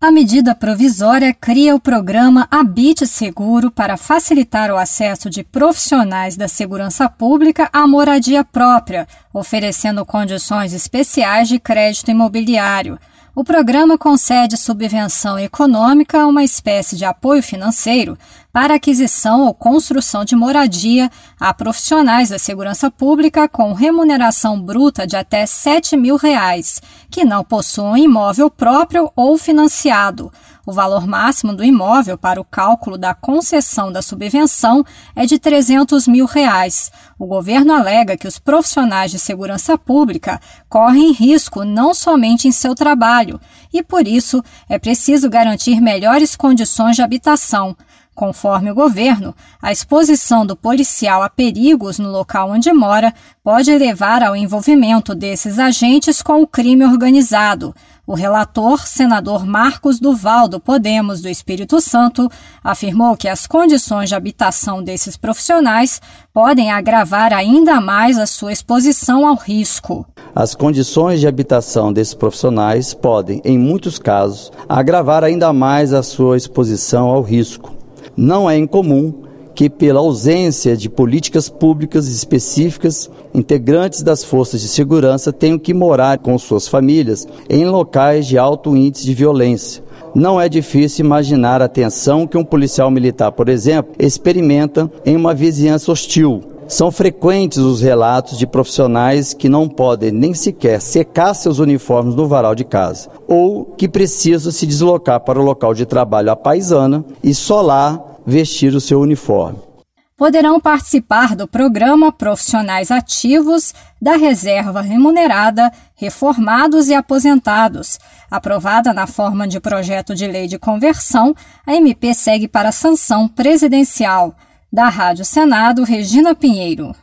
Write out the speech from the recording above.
A medida provisória cria o programa Habite Seguro para facilitar o acesso de profissionais da segurança pública à moradia própria, oferecendo condições especiais de crédito imobiliário. O programa concede subvenção econômica, uma espécie de apoio financeiro, para aquisição ou construção de moradia a profissionais da segurança pública com remuneração bruta de até R$ 7.000, que não possuam imóvel próprio ou financiado. O valor máximo do imóvel para o cálculo da concessão da subvenção é de R$ 300.000. O governo alega que os profissionais de segurança pública correm risco não somente em seu trabalho e, por isso, é preciso garantir melhores condições de habitação. Conforme o governo, a exposição do policial a perigos no local onde mora pode levar ao envolvimento desses agentes com o crime organizado. O relator, senador Marcos Duval, do Podemos do Espírito Santo, afirmou que as condições de habitação desses profissionais podem agravar ainda mais a sua exposição ao risco. As condições de habitação desses profissionais podem, em muitos casos, agravar ainda mais a sua exposição ao risco. Não é incomum que, pela ausência de políticas públicas específicas, integrantes das forças de segurança tenham que morar com suas famílias em locais de alto índice de violência. Não é difícil imaginar a tensão que um policial militar, por exemplo, experimenta em uma vizinhança hostil. São frequentes os relatos de profissionais que não podem nem sequer secar seus uniformes no varal de casa, ou que precisam se deslocar para o local de trabalho à paisana e só lá vestir o seu uniforme. Poderão participar do programa profissionais ativos, da reserva remunerada, reformados e aposentados. Aprovada na forma de projeto de lei de conversão, a MP segue para a sanção presidencial. Da Rádio Senado, Regina Pinheiro.